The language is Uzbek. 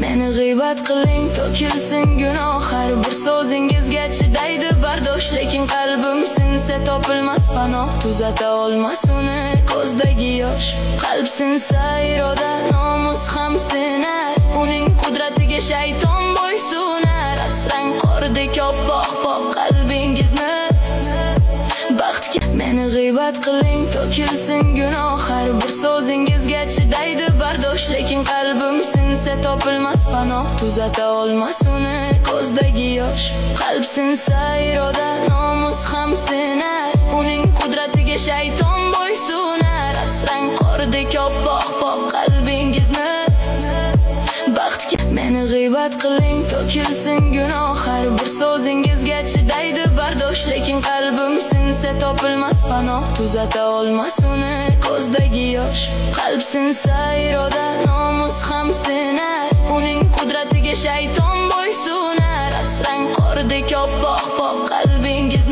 Meni g'iybat qiling, to'kilsin gunoh. Har bir so'zingizga chidaydi bardosh, lekin qalbim sinsa topilmas panoh. Tuzata olmas uni ko'zdagi yosh. Qalb sinsa iroda, nomus ham sinar. Uning qudratiga shayton bo'ysunar. Asrang qordek oppoq pok qalbingizni baxtga. Meni g'iybat qiling, to'kilsin gunoh. Har bir so'zingizga chidaydi bardosh, lekin qalbim sinsa topilmas panoh. Tuzata olmas uni ko'zdagi yosh. Qalb sinsa iroda, nomus ham sinar. Uning qudratiga shayton bo'ysunar. Asrang qordek oppoq pok qalbingizni baxtga. Meni g'iybat qiling, to'kilsin gunoh. Har bir so'zingizga chidaydi bardosh, lekin qalbim sinsa topilmas panoh. Tuzata olmas uni ko'zdagi yosh. Qalb sinsa iroda, nomus ham sinar. Uning qudratiga shayton bo'ysunar. Asrang qordek oppoq pok qalbingiz